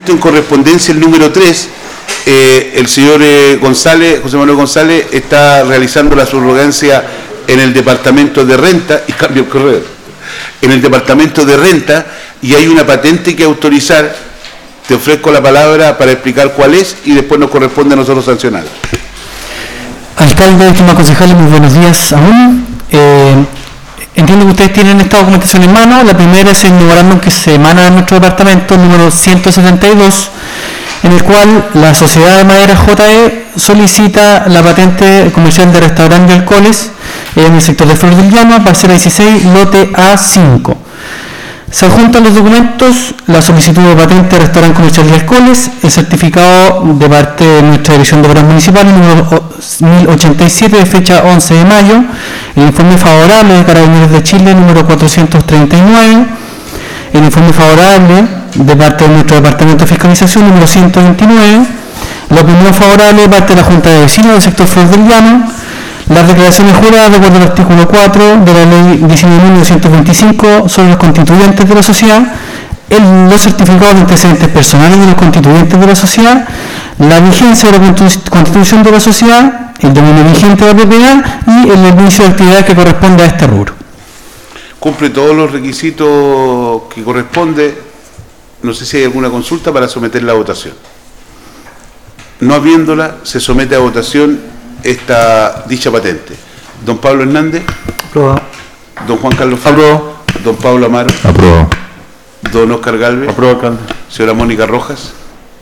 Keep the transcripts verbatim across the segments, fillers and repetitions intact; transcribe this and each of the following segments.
En correspondencia el número tres, eh, el señor eh, González, José Manuel González, está realizando la subrogancia en el departamento de renta, y cambio el correo, en el departamento de renta, y hay una patente que autorizar. Te ofrezco la palabra para explicar cuál es y después nos corresponde a nosotros sancionar. Alcalde, última concejal, muy buenos días aún. Eh, entiendo que ustedes tienen esta documentación en mano. La primera es el memorándum que se emana de nuestro departamento, número ciento setenta y dos, en el cual la Sociedad de Madera J E solicita la patente comercial de restaurante y alcoholes en el sector de Flor del Llano, parcela dieciséis, lote A cinco. Se adjuntan los documentos, la solicitud de patente de restaurante comercial de alcoholes, el certificado de parte de nuestra Dirección de Obras Municipales, número mil ochenta y siete, de fecha once de mayo, el informe favorable de Carabineros de Chile, número cuatrocientos treinta y nueve, el informe favorable de parte de nuestro Departamento de Fiscalización, número ciento veintinueve, la opinión favorable de parte de la Junta de Vecinos del sector Flor del Llano, las declaraciones juradas de acuerdo al artículo cuatro de la Ley diecinueve mil novecientos veinticinco sobre los constituyentes de la sociedad, el, los certificados de antecedentes personales de los constituyentes de la sociedad, la vigencia de la constitución de la sociedad, el dominio vigente de la propiedad y el inicio de actividad que corresponde a este rubro. Cumple todos los requisitos que corresponde. No sé si hay alguna consulta para someterla a votación. No habiéndola, se somete a votación esta dicha patente. Don Pablo Hernández. Aprobado. Don Juan Carlos Faro. Aprobado. Don Pablo Amaro. Aprobado. Don Oscar Galvez. Aprobado, alcalde. Señora Mónica Rojas.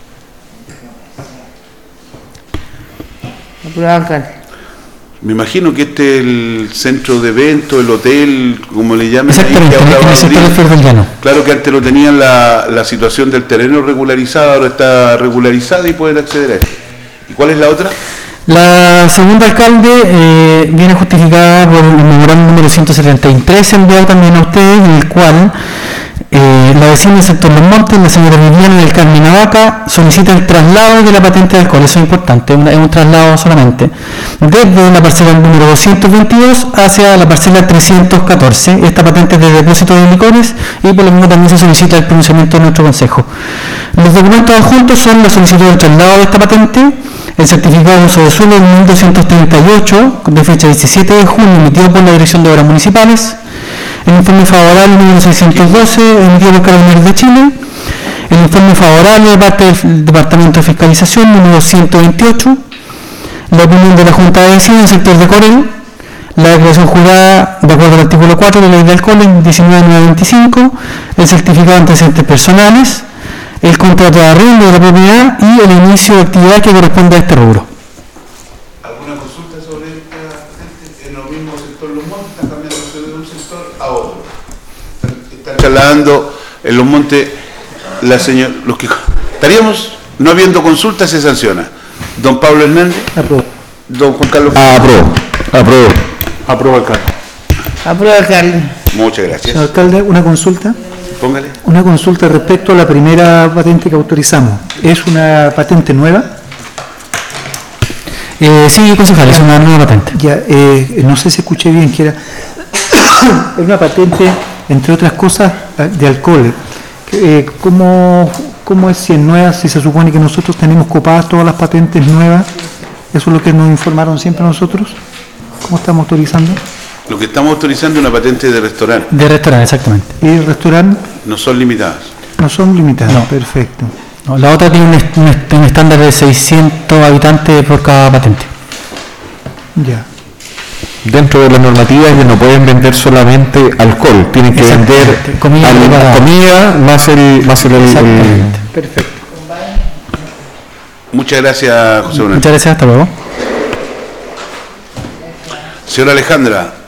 Aprobado, alcalde. Me imagino que este es el centro de eventos, el hotel, como le llaman. Exactamente, ahí, que en el sector de Flor del Llano. Claro que antes lo tenían la, la situación del terreno regularizada, ahora está regularizada y pueden acceder a esto. ¿Y cuál es la otra? La segunda, alcalde, eh, viene justificada por el memorándum número ciento setenta y tres enviado también a ustedes, en el cual eh, la vecina del sector Los Montes, la señora Viviana del Carmen Navaca, solicita el traslado de la patente de alcohol. Eso es importante, es, una, es un traslado solamente, desde la parcela número doscientos veintidós hacia la parcela trescientos catorce. Esta patente es de depósito de licores y por lo mismo también se solicita el pronunciamiento de nuestro consejo. Los documentos adjuntos son la solicitud del traslado de esta patente, el certificado de uso de suelo mil doscientos treinta y ocho, de fecha diecisiete de junio, emitido por la Dirección de Obras Municipales, el informe favorable número seiscientos doce, emitido por Carabineros de Chile, el informe favorable de parte del Departamento de Fiscalización, número ciento veintiocho, la opinión de la Junta de Vecinos del sector de Corel, la declaración jurada de acuerdo al artículo cuatro de la Ley de Alcohol en diecinueve mil novecientos veinticinco, el certificado de antecedentes personales, el contrato de arrendo de la propiedad y el inicio de actividad que corresponde a este rubro. ¿Alguna consulta sobre esta patente? En el mismo sector Los Montes, están cambiándose de un sector a otro. Están trasladando en Los Montes la señora. Los que estaríamos no habiendo consulta, se sanciona. Don Pablo Hernández. Aprobado. Don Juan Carlos. Ah, aprobado. Aprobado. Aprobado, alcalde. Aprobado, alcalde. Muchas gracias. Señor alcalde, una consulta. Póngale. Una consulta respecto a la primera patente que autorizamos. ¿Es una patente nueva? Eh, sí, concejal, es una nueva patente. Ya, eh, no sé si escuché bien que era es una patente, entre otras cosas, de alcohol. Eh, ¿cómo, ¿Cómo es si es nueva? Si se supone que nosotros tenemos copadas todas las patentes nuevas. ¿Eso es lo que nos informaron siempre nosotros? ¿Cómo estamos autorizando? Lo que estamos autorizando es una patente de restaurante. De restaurante, exactamente. ¿Y el restaurante? No son limitadas. No son limitadas. No. Perfecto. No, la otra tiene un, est un, est un estándar de seiscientos habitantes por cada patente. Ya. Dentro de las normativas ya no pueden vender solamente alcohol, tienen que vender comida, al, comida más el más el, el, el... Perfecto. Muchas gracias, José Manuel. Muchas gracias, hasta luego. Señora Alejandra,